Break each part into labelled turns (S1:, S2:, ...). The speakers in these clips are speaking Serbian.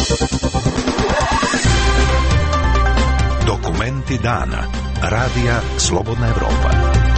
S1: Dokumenti dana. Radija Slobodna Evropa.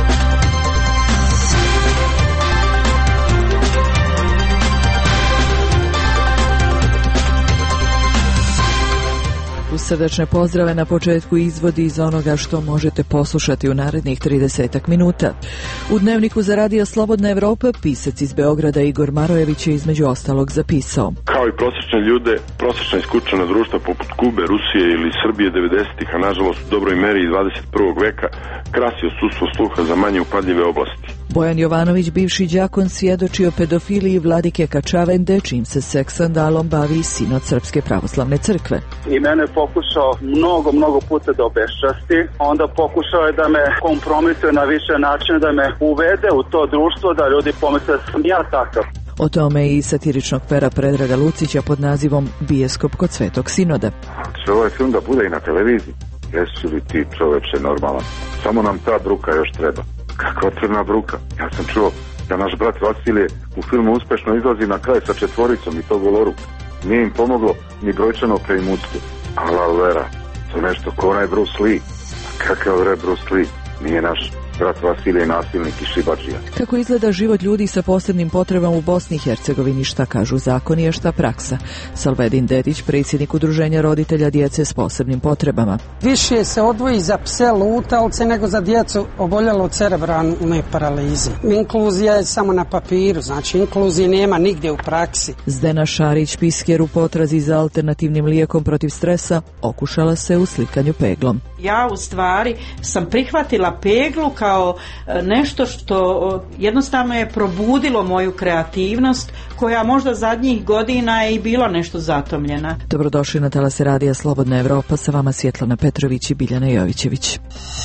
S2: Uz srdačne pozdrave na početku izvodi iz onoga što možete poslušati u narednih 30 minuta. U dnevniku za Radio Slobodna Evropa pisac iz Beograda Igor Marojević je između ostalog zapisao:
S3: kao i prosječne ljude, prosječna iskučena društva poput Kube, Rusije ili Srbije 90-ih, a nažalost u dobroj meri i 21. veka, krasi odsustvo sluha za manje upadljive oblasti.
S2: Bojan Jovanović, bivši đakon, svjedoči o pedofiliji vladike Kačavende, čim se seks skandalom bavi sinod Srpske pravoslavne crkve.
S4: I mene je pokušao mnogo puta da obeščasti, onda pokušao je da me kompromituje na više načina, da me uvede u to društvo, da ljudi pomisle da sam ja takav.
S2: O tome i satiričnog pera Predraga Lucića pod nazivom Bijeskop kod Svetog Sinoda.
S5: Će ovaj film da bude i na televiziji? Jesi li ti čoveče normalan? Samo nam ta bruka još treba. Kakva crna bruka? Ja sam čuo da naš brat Vasilije u filmu uspešno izlazi na kraj sa 4 i to goloru. Nije im pomoglo ni brojčano preimućstvo. Ala vera, to nešto ko onaj Bruce Lee. A kakav bre Bruce Lee? Nije naš brat Vasilije nasilnik i šibađija.
S2: Kako izgleda život ljudi sa posebnim potrebama u Bosni i Hercegovini, šta kažu zakoni, a šta praksa? Salvedin Dedić, predsjednik Udruženja roditelja djece s posebnim potrebama.
S6: Više se odvoji za pse lutalce nego za djecu oboljelo od cerebralne paralize. Inkluzija je samo na papiru, znači inkluzije nema nigdje u praksi.
S2: Zdena Šarić, pisker u potrazi za alternativnim lijekom protiv stresa, okušala se u slikanju peglom.
S7: Ja u stvari sam prihvatila peglu kao nešto što jednostavno je probudilo moju kreativnost, koja možda zadnjih godina je i bila nešto zatomljena.
S2: Dobrodošli na talase Radija Slobodna Evropa, sa vama Svjetlana Petrović i Biljana Jovićević.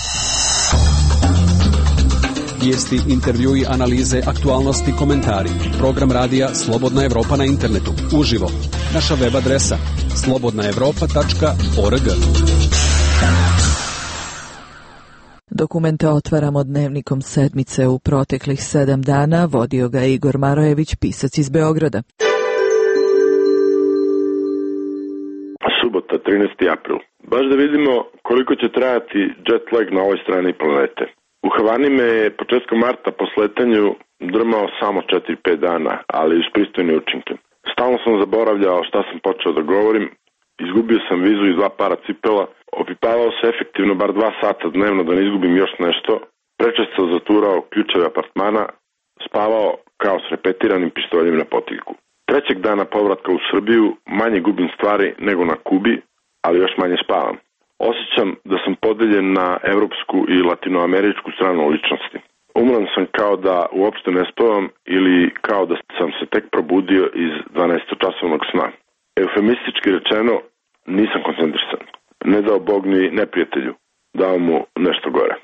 S8: Vijesti, intervjui, analize, aktualnosti, komentari. Program Radija Slobodna Evropa na internetu, uživo. Naša web adresa slobodnaevropa.org.
S2: Dokumente otvaramo dnevnikom sedmice u proteklih 7 dana, vodio ga Igor Marojević, pisac iz Beograda.
S3: Subota, 13. april. Baš da vidimo koliko će trajati jet lag na ovoj strani planete. U Havani me je početkom marta po sletanju drmao samo 4-5 dana, ali uz pristojne učinke. Stalno sam zaboravljao šta sam počeo da govorim, izgubio sam vizu i 2 para cipela, opipavao se efektivno bar 2 sata dnevno da ne izgubim još nešto, prečesto zaturao ključeve apartmana, spavao kao s repetiranim pištoljem na potiljku. Trećeg dana povratka u Srbiju manje gubim stvari nego na Kubi, ali još manje spavam. Osjećam da sam podeljen na evropsku i latinoameričku stranu ličnosti. Umoran sam kao da uopšte ne spavam ili kao da sam se tek probudio iz 12-časovnog sna. Eufemistički rečeno, nisam koncentrisan. Ne dao Bog ni neprijatelju, dao mu nešto gore.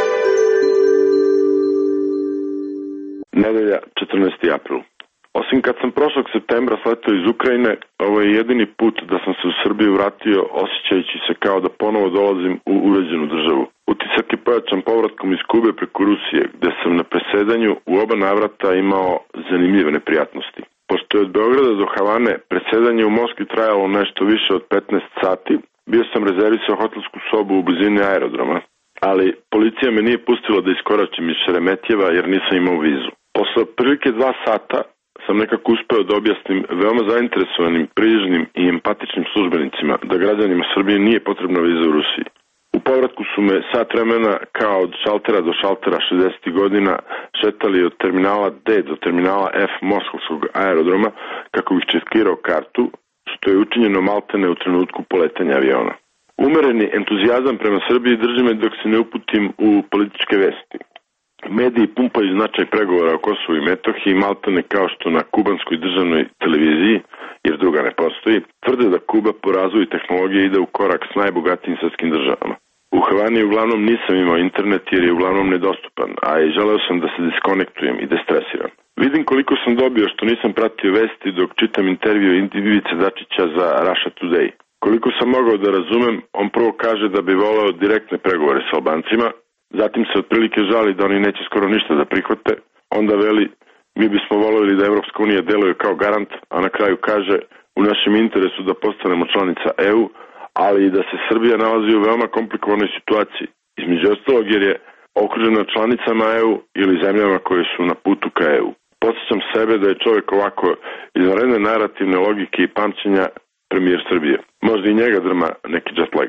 S3: Nedelja, 14. april. Osim kad sam prošlog septembra sletao iz Ukrajine, ovo je jedini put da sam se u Srbiju vratio osjećajući se kao da ponovo dolazim u uređenu državu. Utisak je pojačan povratkom iz Kube preko Rusije, gde sam na presedanju u oba navrata imao zanimljive neprijatnosti. Pošto je od Beograda do Havane presedanje u Moskvi trajalo nešto više od 15 sati, bio sam rezervisao hotelsku sobu u blizini aerodroma, ali policija me nije pustila da iskoračim iz Šeremetjeva jer nisam imao vizu. Posle prilike 2 sata sam nekako uspeo da objasnim veoma zainteresovanim, prižnim i empatičnim službenicima da građanima Srbije nije potrebna viza u Rusiji. U povratku su me sat vremena kao od šaltera do šaltera 60. godina šetali od terminala D do terminala F moskovskog aerodroma kako bih čekirao kartu, što je učinjeno maltene u trenutku poletanja aviona. Umereni entuzijazam prema Srbiji drži me dok se ne uputim u političke vesti. Mediji pumpaju značaj pregovora o Kosovu i Metohiji maltene kao što na kubanskoj državnoj televiziji, jer druga ne postoji, tvrde da Kuba po razvoju tehnologije ide u korak s najbogatijim svjetskim državama. U Havani uglavnom nisam imao internet jer je uglavnom nedostupan, a i želeo sam da se diskonektujem i destresiram. Vidim koliko sam dobio što nisam pratio vesti dok čitam intervju Ivice Dačića za Russia Today. Koliko sam mogao da razumem, on prvo kaže da bi voleo direktne pregovore s Albancima, zatim se otprilike žali da oni neće skoro ništa da prihvate, onda veli mi bismo voljeli da Evropska unija deluje kao garant, a na kraju kaže u našem interesu da postanemo članica EU, ali i da se Srbija nalazi u veoma komplikovanoj situaciji, između ostalog jer je okružena članicama EU ili zemljama koje su na putu ka EU. Podsjećam sebe da je čovjek ovako izvanredne narativne logike i pamćenja premijer Srbije. Možda i njega drma neki jet lag.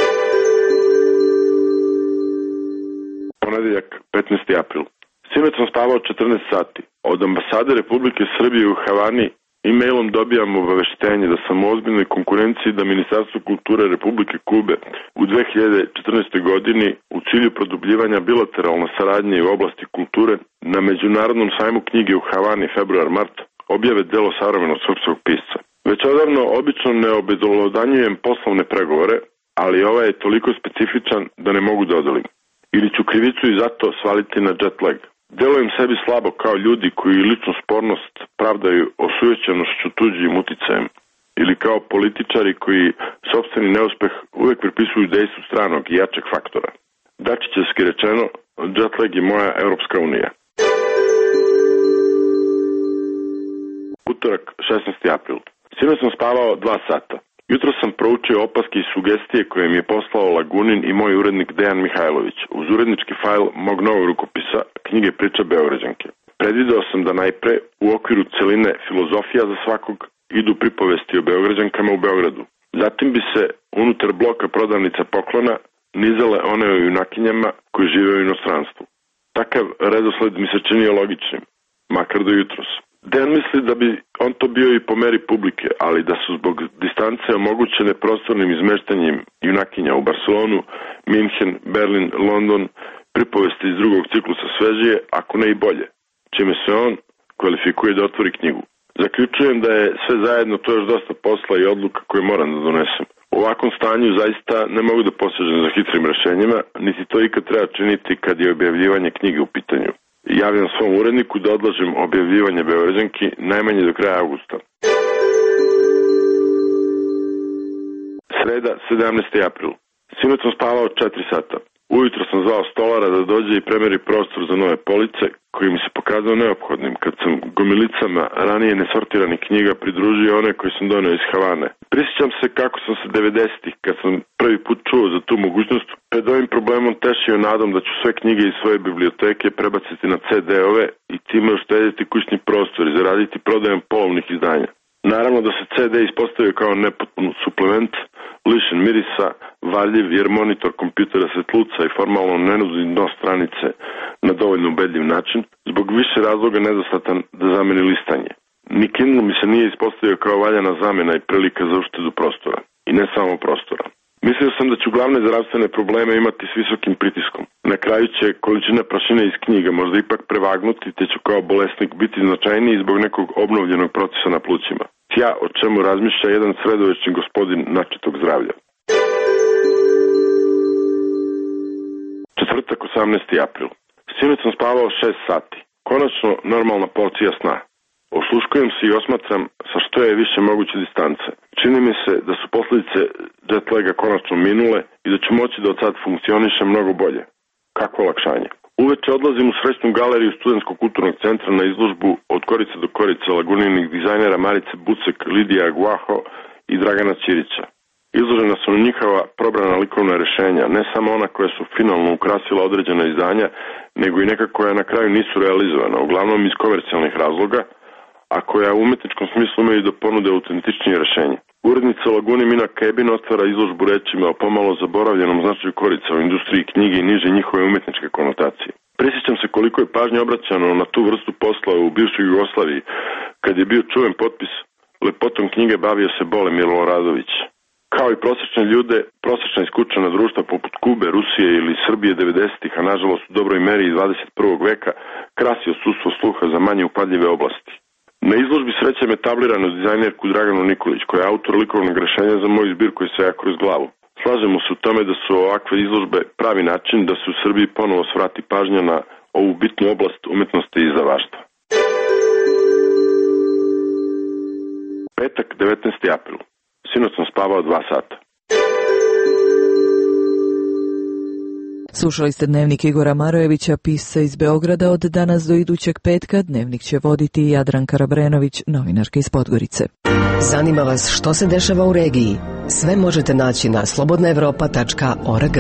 S3: Ponedeljak, 15. april. Sinoć sam spavao 14 sati. Od ambasade Republike Srbije u Havani e-mailom dobijam obaveštenje da sam u ozbiljnoj konkurenciji da Ministarstvo kulture Republike Kube u 2014. godini u cilju produbljivanja bilateralne saradnje u oblasti kulture na Međunarodnom sajmu knjige u Havani februar-mart objave delo savremenog srpskog pisca. Već odavno obično ne obelodanjujem poslovne pregovore, ali ovaj je toliko specifičan da ne mogu da odolim. Ili ću krivicu i zato svaliti na jet lag. Delujem sebi slabo kao ljudi koji ličnu spornost pravdaju osujećenošću tuđim uticajem. Ili kao političari koji sopstveni neuspeh uvek pripisuju dejstvu stranog i jačeg faktora. Dačićevski rečeno, jet lag je moja Europska unija. Utorak, 16. april. Sinoć sam spavao 2 sata. Jutro sam proučio opaske i sugestije koje mi je poslao Lagunin i moj urednik Dejan Mihajlović uz urednički fajl mog novog rukopisa knjige Priča Beograđanke. Predvideo sam da najpre u okviru celine Filozofija za svakog idu pripovesti o Beograđankama u Beogradu. Zatim bi se unutar bloka prodavnica poklona nizale one o junakinjama koji žive u inostranstvu. Takav redosled mi se činio logičnim, makar do jutros. Dejan misli da bi on to bio i po meri publike, ali da su zbog distance omogućene prostornim izmeštanjem junakinja u Barcelonu, Minhen, Berlin, London, pripovesti iz drugog ciklusa svežije, ako ne i bolje, čime se on kvalifikuje da otvori knjigu. Zaključujem da je sve zajedno to još dosta posla i odluka koje moram da donesem. U ovakvom stanju zaista ne mogu da posežem za hitrim rešenjima, niti to ikad treba činiti kad je objavljivanje knjige u pitanju. Javljam svom uredniku da odlažem objavljivanje Beograđanki najmanje do kraja avgusta. Sreda, 17. april. Sinoć sam spavao 4 sata. Ujutro sam zvao stolara da dođe i premeri prostor za nove police, koji mi se pokazao neophodnim kad sam gomilicama ranije nesortiranih knjiga pridružio one koje sam doneo iz Havane. Prisjećam se kako sam se 90-ih, kad sam prvi put čuo za tu mogućnost, pred ovim problemom tešio nadom da ću sve knjige iz svoje biblioteke prebaciti na CD-ove i time uštedjeti kućni prostor i zaraditi prodajom polovnih izdanja. Naravno da se CD ispostavio kao nepotpun suplement, lišen mirisa, varljiv jer monitor kompjutera svetluca i formalno ne nudi dno stranice na dovoljno ubedljiv način, zbog više razloga nedostatan da zameni listanje. Ni Kindle mi se nije ispostavio kao valjana zamena i prilika za uštedu prostora. I ne samo prostora. Mislio sam da ću glavne zdravstvene probleme imati s visokim pritiskom. Na kraju će količina prašine iz knjiga možda ipak prevagnuti, te ću kao bolesnik biti značajniji zbog nekog obnovljenog procesa na plućima. Ja o čemu razmišlja jedan sredovečni gospodin načetog zdravlja. Četvrtak, 18. april. Sinoć sam spavao 6 sati. Konačno normalna porcija sna. Osluškujem se i osmatram sa što je više moguće distance. Čini mi se da su posljedice jet laga konačno minule i da ću moći da od sad funkcionišem mnogo bolje. Kakvo olakšanje. Uveče odlazim u srećnu galeriju Studentskog kulturnog centra na izložbu Od korice do korice Laguninih dizajnera Marice Bucek, Lidija Guaho i Dragana Ćirića. Izložena su njihova probrana likovna rešenja, ne samo ona koja su finalno ukrasila određena izdanja, nego i neka koja na kraju nisu realizovana, uglavnom iz komercijalnih razloga, a koja u umetničkom smislu imaju da ponude autentičnije rešenje. Urednica Laguni Mina Kebin otvara izložbu rečima o pomalo zaboravljenom značaju korica u industriji knjige i niže njihove umetničke konotacije. Prisjećam se koliko je pažnje obraćano na tu vrstu posla u bivšoj Jugoslaviji, kad je bio čuven potpis lepotom knjige bavio se Bole Miloradović. Kao i prosječne ljude, prosječna iskučena društva poput Kube, Rusije ili Srbije 90-ih, a nažalost u dobroj meri i 21. veka, krasi odsustvo sluha za manje upadljive oblasti. Na izložbi srećem etabliranu dizajnerku Draganu Nikolić, koja je autor likovnog rešenja za moju zbirku i Seja kroz glavu. Slažemo se u tome da su ovakve izložbe pravi način da se u Srbiji ponovo svrati pažnja na ovu bitnu oblast umetnosti i izdavaštva. Petak, 19. april. Sinoć sam spavao 2 sata.
S2: Slušali ste Dnevnik Igora Marojevića, pisca iz Beograda. Od danas do idućeg petka Dnevnik će voditi Jadranka Rabrenović, novinarka iz Podgorice.
S9: Zanima vas što se dešava u regiji? Sve možete naći na slobodnaevropa.org.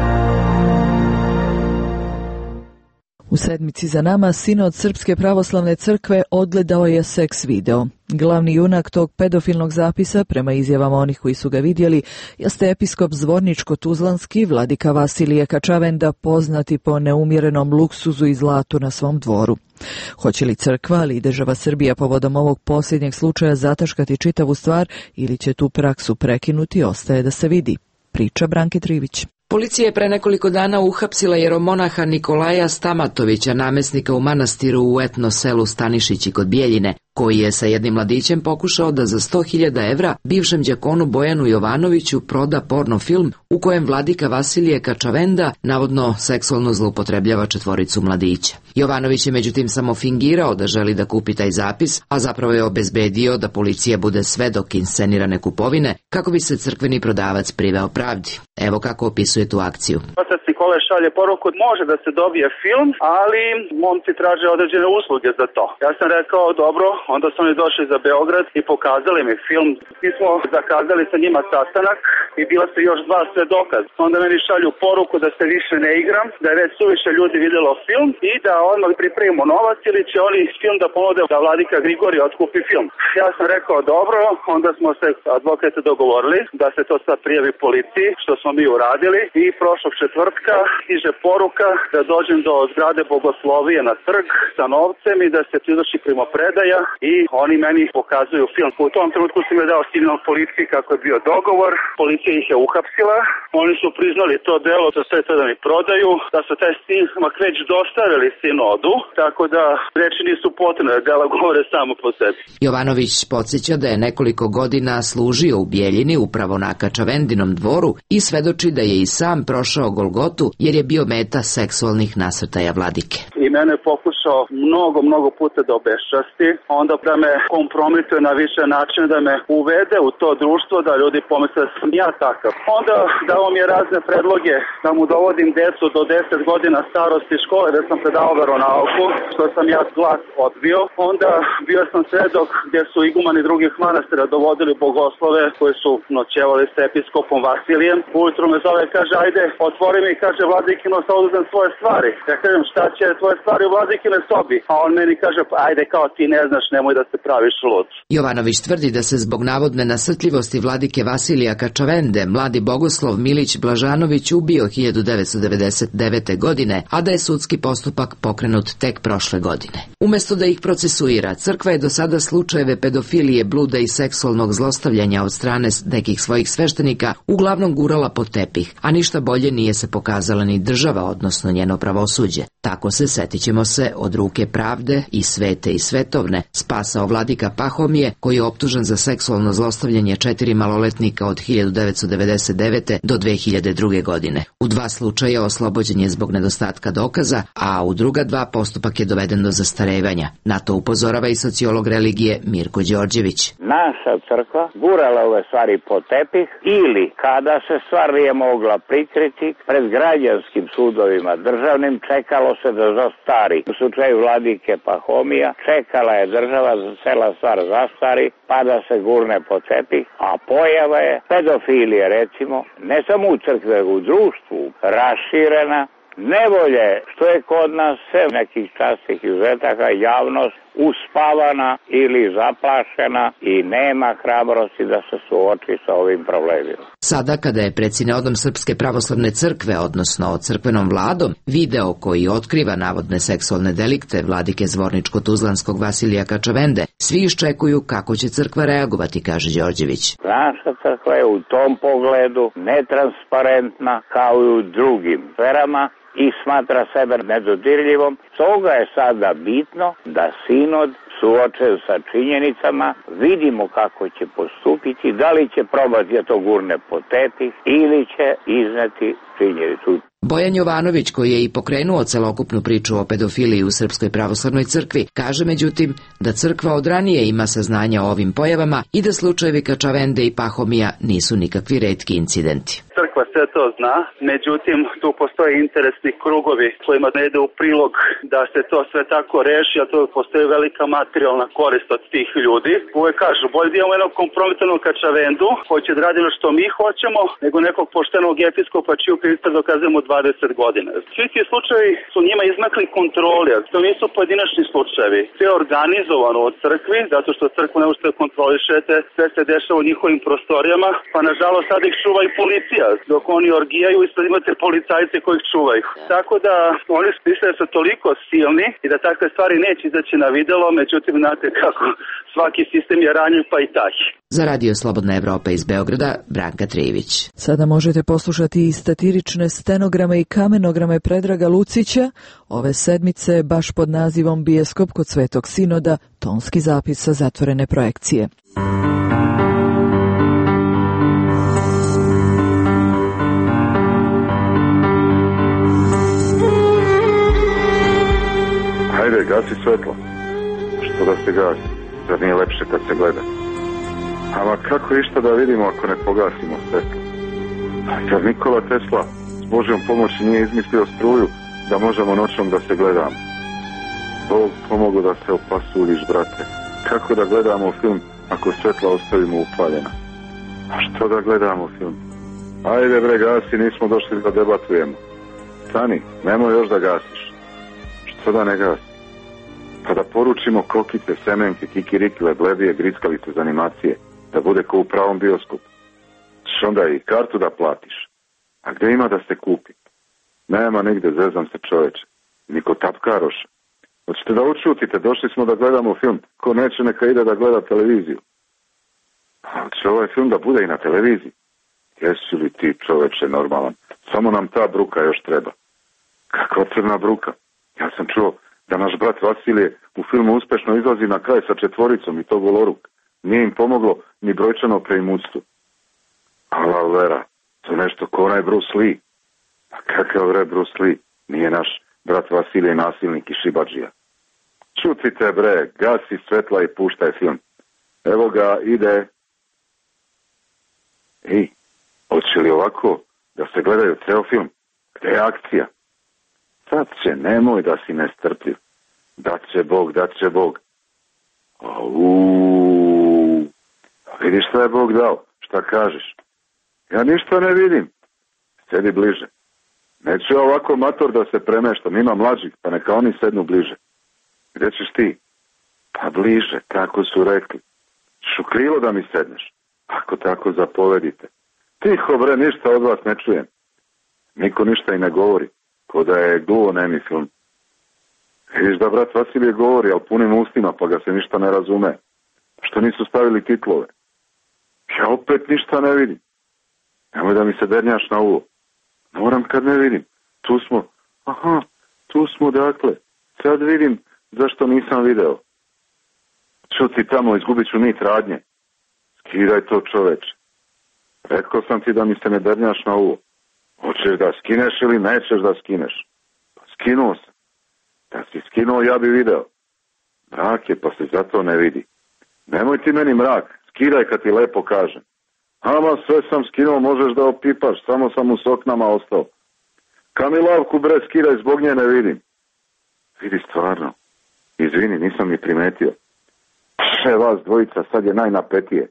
S2: U sedmici za nama Sinod Srpske pravoslavne crkve odgledao je seks video. Glavni junak tog pedofilnog zapisa, prema izjavama onih koji su ga vidjeli, jeste episkop Zvorničko-Tuzlanski vladika Vasilije Kačavenda, poznati po neumjerenom luksuzu i zlatu na svom dvoru. Hoće li crkva, ali i država Srbija povodom ovog posljednjeg slučaja zataškati čitavu stvar ili će tu praksu prekinuti, ostaje da se vidi. Priča Branke Trivić.
S10: Policija je pre nekoliko dana uhapsila jeromonaha Nikolaja Stamatovića, namesnika u manastiru u etno selu Stanišići kod Bijeljine, koji je sa jednim mladićem pokušao da za 100.000 evra bivšem đakonu Bojanu Jovanoviću proda porno film u kojem vladika Vasilije Kačavenda navodno seksualno zloupotrebljava četvoricu mladića. Jovanović je međutim samo fingirao da želi da kupi taj zapis, a zapravo je obezbedio da policija bude svedok inscenirane kupovine kako bi se crkveni prodavac priveo pravdi. Evo kako opisuje tu akciju.
S4: Otac Nikole šalje poruku, može da se dobije film, ali momci traže određene usluge za to. Ja sam rekao, dobro, onda su oni došli za Beograd i pokazali mi film. Mi smo zakazali sa njima sastanak i bila su još 2 svedoka. Onda meni šalju poruku da se više ne igram, da je već suviše ljudi vidjelo film i da odmah pripremimo novac ili će oni film da ponude da vladika Grigorije otkupi film. Ja sam rekao, dobro, onda smo se advokate dogovorili da se to sad prijavi policiji, što smo mi uradili, i prošlog četvrtka stiže poruka da dođem do zgrade Bogoslovije na trg sa novcem i da se izvrši primopredaja i oni meni pokazuju film. U tom trenutku sam je dao signal policiji kako je bio dogovor, policija ih je uhapsila, oni su priznali to delo da sve to da mi prodaju, da su taj snimak već dostavili sinodu, tako da reči nisu potrebne, dela govore samo po sebi.
S10: Jovanović podsjeća da je nekoliko godina služio u Bijeljini upravo na Kačavendinom dvoru i svedoči da je i sam prošao Golgotu jer je bio meta seksualnih nasrtaja vladike.
S4: I mene je pokušao mnogo puta da obeščasti, onda da me kompromituje na više načina, da me uvede u to društvo, da ljudi pomisle da sam ja takav. Onda dao mi je razne predloge da mu dovodim decu do 10 godina starosti škole, da sam predao veronauku, što sam ja glas odbio. Onda bio sam svedok gdje su igumani drugih manastira dovodili bogoslove koji su noćevali sa episkopom Vasilijem. Ujutro me zove, kaže, ajde, otvori mi, kaže, vladikino, sad oduzem svoje stvari. Ja kažem, šta će tvoje stvari u vladikine sobi? A on meni kaže, pa ajde, kao ti ne znaš, nemoj da se praviš lud.
S10: Jovanović tvrdi da se zbog navodne nasrtljivosti vladike Vasilija Kačavende mladi bogoslov Milić Blažanović ubio 1999. godine, a da je sudski postupak pokrenut tek prošle godine. Umesto da ih procesuira, crkva je do sada slučajeve pedofilije, bluda i seksualnog zlostavljanja od strane nekih svojih sveštenika uglavnom gurala pod tepih, a ništa bolje nije se pokazala ni država, odnosno njeno pravosuđe. Tako se, setićemo se, od ruke pravde i svete i svetovne spasao vladika Pahomije, koji je optužen za seksualno zlostavljanje 4 maloletnika od 1999. do 2002. godine. U 2 slučaja oslobođen je zbog nedostatka dokaza, a u druga 2 postupak je doveden do zastarevanja. Na to upozorava i sociolog religije Mirko Đorđević.
S11: Naša crkva gurala ove stvari po tepih ili kada se stvar nije mogla prikriti pred građanskim sudovima državnim, čekalo se da zastari. U slučaju vladike Pahomija čekala je država da cela stvar zastari pa da se gurne po tepih, a pojava je pedofilije, recimo, ne samo u crkvi, nego u društvu, raširena. Nevolje što je kod nas sve nekih častih izuzetaka javnost uspavana ili zaplašena i nema hrabrosti da se suoči sa ovim problemima.
S10: Sada kada je pred sinodom Srpske pravoslavne crkve, odnosno crkvenom vladom, video koji otkriva navodne seksualne delikte vladike Zvorničko-Tuzlanskog Vasilija Kačavende, svi iščekuju kako će crkva reagovati, kaže Đorđević.
S11: Naša crkva je u tom pogledu netransparentna kao i u drugim sferama i smatra sebe nedodirljivom. Toga je sada bitno da sinod suočen sa činjenicama, vidimo kako će postupiti, da li će probati da to gurne po tepih ili će izneti činjenicu.
S10: Bojan Jovanović, koji je i pokrenuo celokupnu priču o pedofiliji u Srpskoj pravoslavnoj crkvi, kaže međutim da crkva od ranije ima saznanja o ovim pojavama i da slučajevi Kačavende i Pahomija nisu nikakvi retki incidenti.
S4: crkva sve to zna, međutim tu postoje interesni krugovi kojima ne ide u prilog da se to sve tako reši, a to postoji velika materijalna korist od tih ljudi. Uvek kažu, bolje da imamo jednog kompromitanog kačavendu koji će da radi ono što mi hoćemo, nego nekog poštenog episkopa čiju krivca dokazujemo 20 godina. Svi ti slučajevi su njima izmakli kontroli, a to nisu pojedinačni slučajevi. Sve je organizovano od crkvi, zato što crkvu ne možete kontrolišete, sve se dešava u njihovim prostorijama, pa nažalost sad ih čuva i policija, dok oni orgijaju i sad imate policajce koji ih čuvaju. Tako da oni misle da su toliko silni i da takve stvari neće izaći na videlo, međutim znate kako svaki sistem je ranjiv, pa i taj.
S10: Za Radio Slobodna Evropa iz Beograda, Branka Trijević.
S2: Sada možete poslušati i satirične stenograme i kamenograme Predraga Lucića, ove sedmice baš pod nazivom Biskop kod Svetog Sinoda, tonski zapis sa zatvorene projekcije.
S5: Hajde, gasi svetlo. Što da se gasi? Zar nije lepše kad se gleda? Ama kako išta da vidimo ako ne pogasimo svetlo? Zar Nikola Tesla s Božjom pomoći nije izmislio struju da možemo noćom da se gledamo? Bog pomogu da se opasuliš, brate. Kako da gledamo film ako svetla ostavimo upaljena? A što da gledamo film? Ajde bre, gasi, nismo došli da debatujemo. Stani, nemoj još da gasiš. Što da ne gasi? Pa da poručimo kokice, semenke, kikirikile, bledije, grickalice za animacije, da bude ko u pravom bioskopu. Češ onda i kartu da platiš. A gde ima da se kupi? Nema nigde, zezam se čoveče. Niko tapkaroša. Hoćete da učutite, došli smo da gledamo film. Ko neće, neka ide da gleda televiziju. A će ovaj film da bude i na televiziji? Jesi li ti čoveče normalan? Samo nam ta bruka još treba. Kakva crna bruka? Ja sam čuo da naš brat Vasilije u filmu uspešno izlazi na kraj sa 4 i to goloruk. Nije im pomoglo ni brojčano preimutstvo. Ala vera, to nešto ko onaj Bruce Lee. A kakav bre Bruce Lee? Nije naš brat Vasilije nasilnik i šibadžija. Čutite bre, gasi svetla i puštaj film. Evo ga, ide. Ej, hoće li ovako da se gledaju ceo film? Gde je akcija? Sad će, nemoj da si nestrpljiv. Dat će Bog. Vidiš šta je Bog dao? Šta kažeš? Ja ništa ne vidim. Sedi bliže. Neću ovako mator da se premeštam. Ima mlađih, pa neka oni sednu bliže. Gde ćeš ti? Pa bliže, tako su rekli. Ćeš u krilo da mi sedneš? Ako tako zapovedite. Tiho bre, ništa od vas ne čujem. Niko ništa i ne govori. Ko da je gluvo nemi film. Vidiš da brat Vasilije govori, ali punim ustima, pa ga se ništa ne razume. Što nisu stavili titlove? Ja opet ništa ne vidim. Nemoj da mi se dernjaš na uvo. Moram kad ne vidim. Tu smo. Aha, tu smo dakle. Sad vidim zašto nisam video. Čuti tamo, izgubit ću nit radnje. Skidaj to čoveče. Rekao sam ti da mi se ne dernjaš na uvo. Hoćeš da skineš ili nećeš da skineš? Pa skinuo sam. Da si skinuo, ja bi video. Mrak je, pa se zato ne vidi. Nemoj ti meni mrak, skidaj kad ti lepo kažem. Ama sve sam skinuo, možeš da opipaš, samo sam u soknama ostao. Kamilavku bre, skidaj, zbog nje ne vidim. Vidi stvarno. Izvini, nisam ni primetio. Še vas dvojica, sad je najnapetije.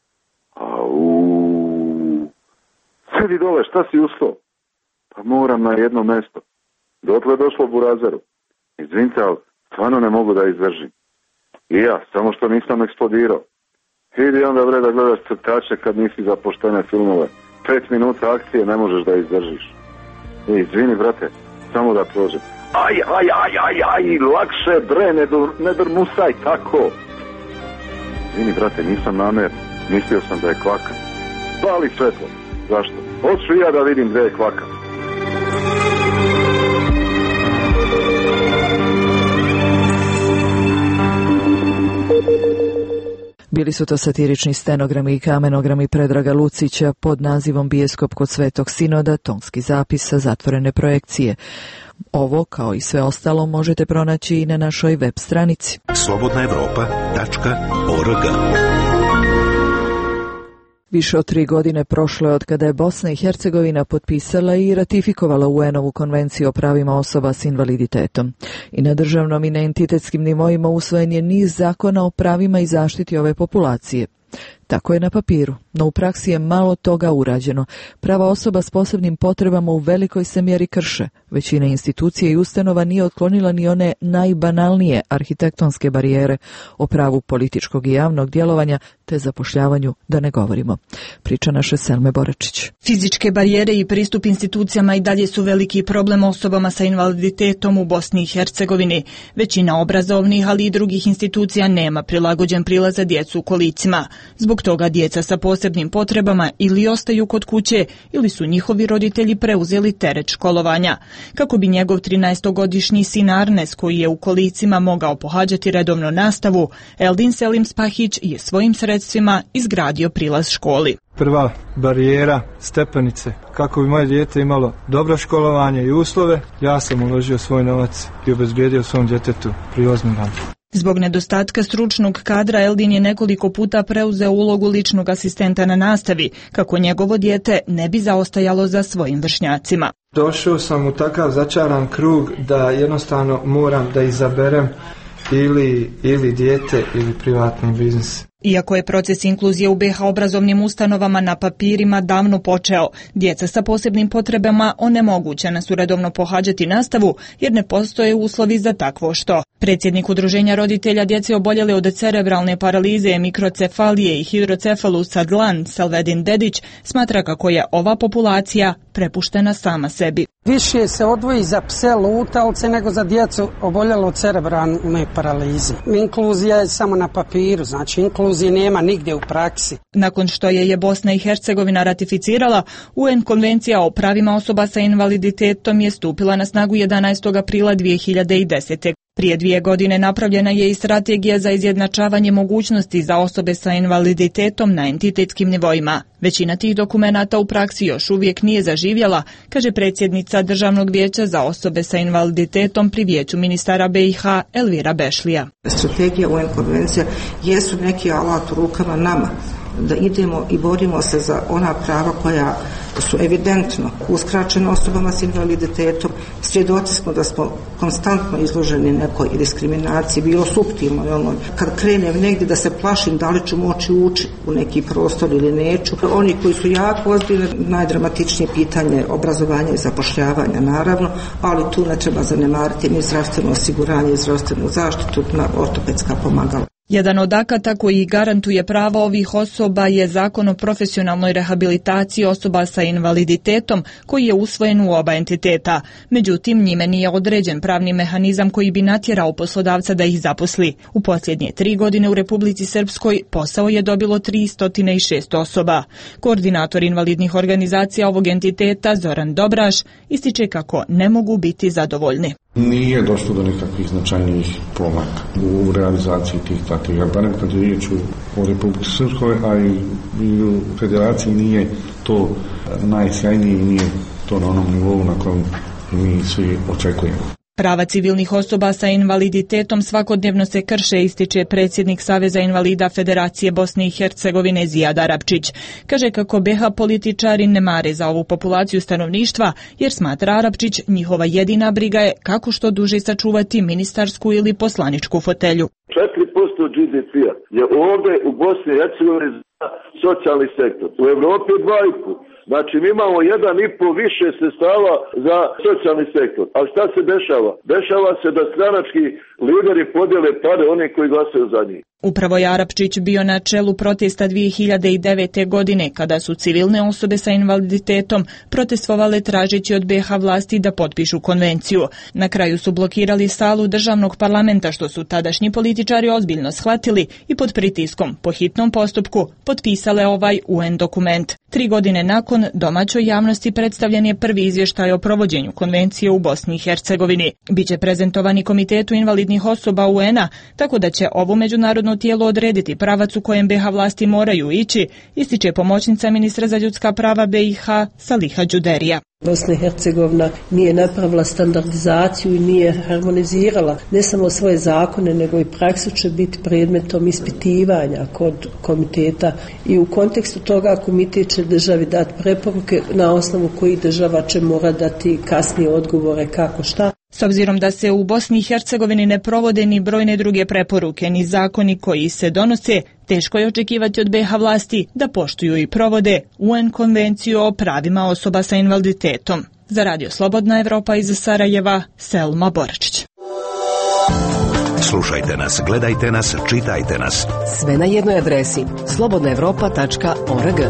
S5: Sedi dole, šta si uslao? Pa moram na jedno mesto. Dotle došlo burazeru. Izvinite, ali stvarno ne mogu da izdržim. I ja, samo što nisam eksplodirao. Idi onda bre da gledaš crtače kad nisi za poštene filmove. 5 minuta akcije ne možeš da izdržiš. Izvini brate, samo da prođem. Aj, lakše bre, ne drmusaj tako. Izvini brate, nisam namer, mislio sam da je kvaka. Pali svetlo. Zašto? Hoću ja da vidim gde je kvaka.
S2: Bili su to satirični stenogrami i kamenogrami Predraga Lucića pod nazivom Biskop kod Svetog Sinoda, tonski zapis sa zatvorene projekcije. Ovo, kao i sve ostalo, možete pronaći i na našoj web stranici.
S1: slobodnaevropa.org
S2: Više od 3 godine prošlo je od kada je Bosna i Hercegovina potpisala i ratifikovala UN-ovu konvenciju o pravima osoba s invaliditetom. I na državnom i na entitetskim nivoima usvojen je niz zakona o pravima i zaštiti ove populacije. Tako je na papiru, no u praksi je malo toga urađeno. Prava osoba s posebnim potrebama u velikoj se mjeri krše. Većina institucija i ustanova nije otklonila ni one najbanalnije arhitektonske barijere o pravu političkog i javnog djelovanja te zapošljavanju, da ne govorimo. Priča naše Selme Boračić.
S12: Fizičke barijere i pristup institucijama i dalje su veliki problem osobama sa invaliditetom u Bosni i Hercegovini. Većina obrazovnih, ali i drugih institucija nema prilagođen prilaz za djecu u kolicima. Zbog toga djeca sa posebnim potrebama ili ostaju kod kuće ili su njihovi roditelji preuzeli teret školovanja. Kako bi njegov 13-godišnji sin Arnes, koji je u kolicima, mogao pohađati redovno nastavu, Eldin Selim Spahić je svojim sredstvima izgradio prilaz školi.
S13: Prva barijera, stepenice. Kako bi moje dijete imalo dobro školovanje i uslove, ja sam uložio svoj novac i obezbijedio svom djetetu prilaznu rampu.
S12: Zbog nedostatka stručnog kadra Eldin je nekoliko puta preuzeo ulogu ličnog asistenta na nastavi, kako njegovo dijete ne bi zaostajalo za svojim vršnjacima.
S13: Došao sam u takav začaran krug da jednostavno moram da izaberem ili dijete ili privatni biznis.
S12: Iako je proces inkluzije u BiH obrazovnim ustanovama na papirima davno počeo, djeca sa posebnim potrebama onemogućena su redovno pohađati nastavu jer ne postoje uslovi za takvo što. Predsjednik Udruženja roditelja djece oboljele od cerebralne paralize, mikrocefalije i hidrocefalusa dlan, Salvedin Dedić, smatra kako je ova populacija prepuštena sama sebi.
S6: Više se odvoji za pse lutalce nego za djecu oboljelo od cerebralne paralize. Inkluzija je samo na papiru, znači inkluzije nema nigdje u praksi.
S12: Nakon što je Bosna i Hercegovina ratificirala, UN konvencija o pravima osoba sa invaliditetom je stupila na snagu 11. aprila 2010. Prije 2 godine napravljena je i strategija za izjednačavanje mogućnosti za osobe sa invaliditetom na entitetskim nivoima. Većina tih dokumenata u praksi još uvijek nije zaživjela, kaže predsjednica Državnog vijeća za osobe sa invaliditetom pri Vijeću ministara BiH Elvira Bešlija.
S14: Strategija UN konvencija jesu neki alat u rukama nama da idemo i borimo se za ona prava koja su evidentno uskraćena osobama s invaliditetom. Svjedoci smo da smo konstantno izloženi nekoj diskriminaciji, bilo suptilno. Kad krenem negdje da se plašim da li ću moći ući u neki prostor ili neću. Oni koji su jako ozbiljni, najdramatičnije pitanje obrazovanja i zapošljavanja naravno, ali tu ne treba zanemariti ni zdravstveno osiguranje i zdravstvenu zaštitu na ortopedska pomagala.
S12: Jedan od akata koji garantuje prava ovih osoba je Zakon o profesionalnoj rehabilitaciji osoba sa invaliditetom koji je usvojen u oba entiteta. Međutim, njime nije određen pravni mehanizam koji bi natjerao poslodavca da ih zaposli. U posljednje 3 godine u Republici Srpskoj posao je dobilo 306 osoba. Koordinator invalidnih organizacija ovog entiteta Zoran Dobraš ističe kako ne mogu biti zadovoljni.
S15: Nije došlo do nekakvih značajnijih pomaka u realizaciji tih takvih. Barem kad je riječ o Republici Srpskoj, a i u federaciji nije to najsjajnije i nije to na onom nivou na kojem mi svi očekujemo.
S12: Prava civilnih osoba sa invaliditetom svakodnevno se krše, ističe predsjednik Saveza invalida Federacije Bosne i Hercegovine Zijad Arapčić. Kaže kako BiH političari ne mare za ovu populaciju stanovništva, jer smatra Arapčić njihova jedina briga je kako što duže sačuvati ministarsku ili poslaničku fotelju.
S16: 4% GDP-a je ovdje u Bosni i Hercegovini za socijalni sektor. U Europi je 2,5%. Znači mi imamo 1,5 više sredstava za socijalni sektor. Ali šta se dešava? Dešava se da stranački lideri podijele pare oni koji glasaju za njih.
S12: Upravo je Arapčić bio na čelu protesta 2009. godine kada su civilne osobe sa invaliditetom protestovale tražeći od BiH vlasti da potpišu konvenciju. Na kraju su blokirali salu državnog parlamenta što su tadašnji političari ozbiljno shvatili i pod pritiskom po hitnom postupku potpisale ovaj UN dokument. 3 godine nakon domaćoj javnosti predstavljen je prvi izvještaj o provođenju konvencije u Bosni i Hercegovini. Biće prezentovani Komitetu invalidnih osoba UN-a, tako da će ovu međunarodnu međunarodno tijelo odrediti pravac u kojem BiH vlasti moraju ići, ističe pomoćnica ministra za ljudska prava BiH Saliha Đuderija.
S17: Bosna i Hercegovina nije napravila standardizaciju i nije harmonizirala ne samo svoje zakone, nego i praksu će biti predmetom ispitivanja kod komiteta i u kontekstu toga komitet će državi dati preporuke na osnovu kojih država će mora dati kasnije odgovore kako šta.
S12: S obzirom da se u Bosni i Hercegovini ne provode ni brojne druge preporuke, ni zakoni koji se donose, teško je očekivati od BiH vlasti da poštuju i provode UN konvenciju o pravima osoba sa invaliditetom. Za Radio Slobodna Evropa iz Sarajeva, Selma Boračić.
S1: Slušajte nas, gledajte nas, čitajte nas.
S9: Sve na jednoj adresi slobodnaevropa.org.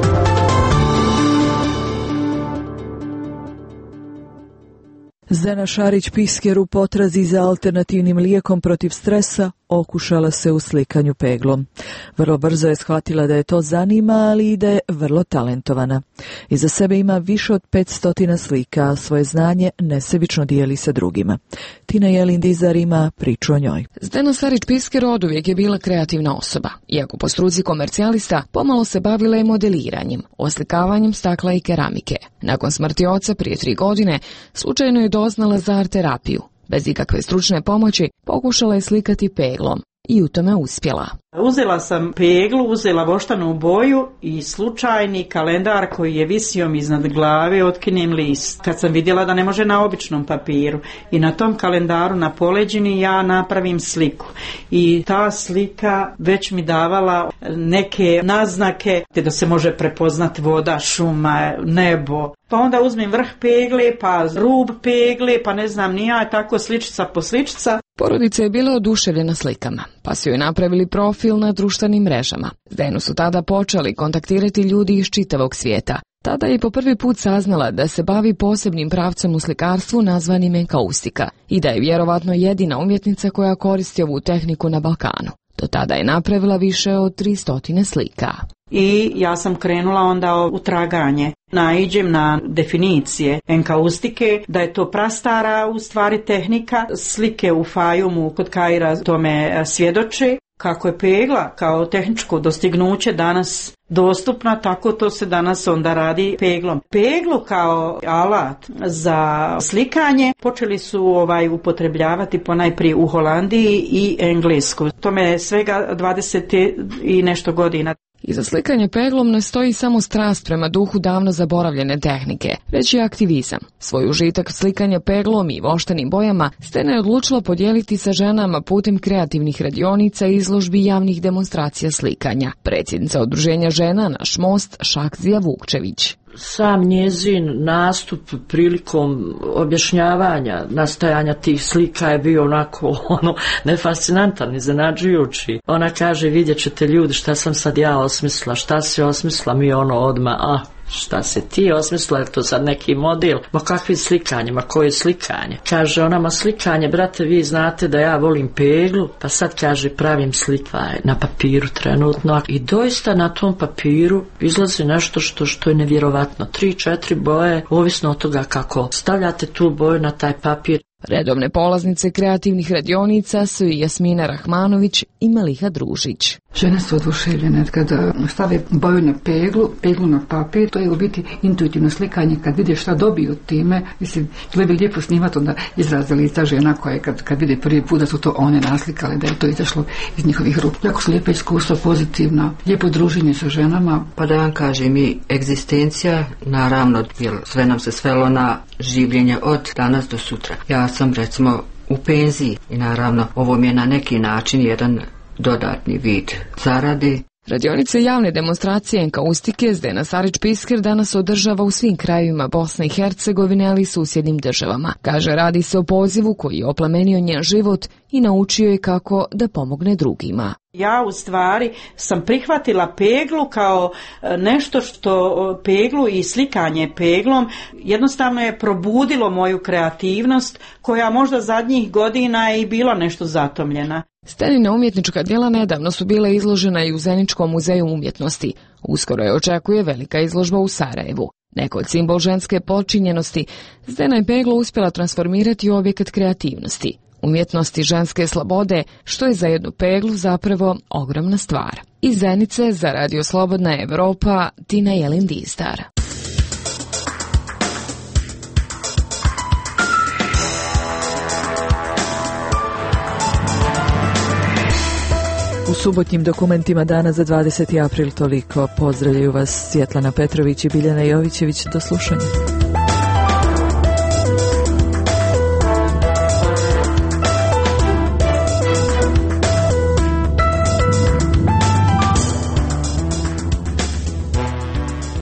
S2: Zdena Šarić-Pisker u potrazi za alternativnim lijekom protiv stresa okušala se u slikanju peglom. Vrlo brzo je shvatila da je to zanima, ali i da je vrlo talentovana. Iza sebe ima više od 500 slika, a svoje znanje nesebično dijeli sa drugima. Tina Jelindizar ima priču o njoj.
S18: Zdena Šarić-Pisker oduvijek je bila kreativna osoba. Iako po struci komercijalista, pomalo se bavila i modeliranjem, oslikavanjem stakla i keramike. Nakon smrti oca prije 3 godine, slučajno je doznala za art terapiju. Bez ikakve stručne pomoći pokušala je slikati peglom i u tome uspjela.
S7: Uzela sam peglu, uzela voštanu boju i slučajni kalendar koji je visio mi iznad glave, otkinem list. Kad sam vidjela da ne može na običnom papiru i na tom kalendaru na poleđini ja napravim sliku. I ta slika već mi davala neke naznake da se može prepoznati voda, šuma, nebo. Pa onda uzmem vrh pegle, pa rub pegle, pa ne znam ni ja, tako sličica po sličica.
S18: Porodica je bila oduševljena slikama, pa su joj napravili profil na društvenim mrežama. Zdenu su tada počeli kontaktirati ljudi iz čitavog svijeta. Tada je po prvi put saznala da se bavi posebnim pravcem u slikarstvu nazvanim enkaustika i da je vjerovatno jedina umjetnica koja koristi ovu tehniku na Balkanu. Do tada je napravila više od 300 slika.
S7: I ja sam krenula onda u traganje. Naiđem na definicije enkaustike, da je to prastara u stvari tehnika. Slike u Fajumu kod Kaira tome svjedoče. Kako je pegla kao tehničko dostignuće danas dostupna, tako to se danas onda radi peglom. Peglu kao alat za slikanje počeli su upotrebljavati ponajprije u Holandiji i Englesku. Tome je svega 20 i nešto godina.
S18: Iza slikanja peglom ne stoji samo strast prema duhu davno zaboravljene tehnike, već i aktivizam. Svoj užitak slikanja peglom i voštanim bojama Zdena je odlučila podijeliti sa ženama putem kreativnih radionica i izložbi javnih demonstracija slikanja. Predsjednica udruženja žena Naš most Šakzija Vukčević.
S19: Sam njezin nastup prilikom objašnjavanja nastajanja tih slika je bio onako nefascinantan, iznenađujući. Ona kaže, vidjet ćete ljudi šta sam sad ja osmislila, šta si osmislila, mi odmah, šta se ti osmislila, je to sad neki model, ma kakvi slikanje, ma koje slikanje? Kaže ona, ma slikanje, brate, vi znate da ja volim peglu, pa sad kaže pravim slika na papiru trenutno i doista na tom papiru izlazi nešto što je nevjerovatno. 3-4 boje, ovisno od toga kako stavljate tu boju na taj papir.
S18: Redovne polaznice kreativnih radionica su i Jasmina Rahmanović i Maliha Družić.
S20: Žene su oduševljene kada stave boju na peglu na papir, to je u biti intuitivno slikanje, kad vide šta dobiju time, mislim, bilo bi lijepo snimati onda izraze lica žena koje kad vide prvi put da su to one naslikale, da je to izašlo iz njihovih ruku. Jako su lijepa iskustva, pozitivna, lijepo druženje sa ženama.
S21: Pa da vam kažem i egzistencija, naravno, jer sve nam se svelo na življenje od danas do sutra. Ja sam recimo u penziji i naravno ovo mi je na neki način jedan dodatni vid zarade.
S18: Radionice javne demonstracije enkaustike Zdena Šarić-Pisker danas održava u svim krajevima Bosne i Hercegovine, ali i susjednim državama. Kaže, radi se o pozivu koji je oplemenio njen život i naučio je kako da pomogne drugima.
S7: Ja u stvari sam prihvatila peglu kao nešto što peglu i slikanje peglom jednostavno je probudilo moju kreativnost koja možda zadnjih godina je i bila nešto zatomljena.
S18: Zdenina umjetnička djela nedavno su bila izložena i u Zeničkom muzeju umjetnosti. Uskoro je očekuje velika izložba u Sarajevu. Neko od simbol ženske počinjenosti, Zdena je peglu uspjela transformirati u objekat kreativnosti. umjetnosti ženske slobode, što je za jednu peglu zapravo ogromna stvar. Iz Zenice za Radio Slobodna Evropa, Tina Jelin-Distar.
S2: U subotnjim dokumentima dana za 20. april toliko. Pozdravljaju vas Svjetlana Petrović i Biljana Jovićević. Do slušanja.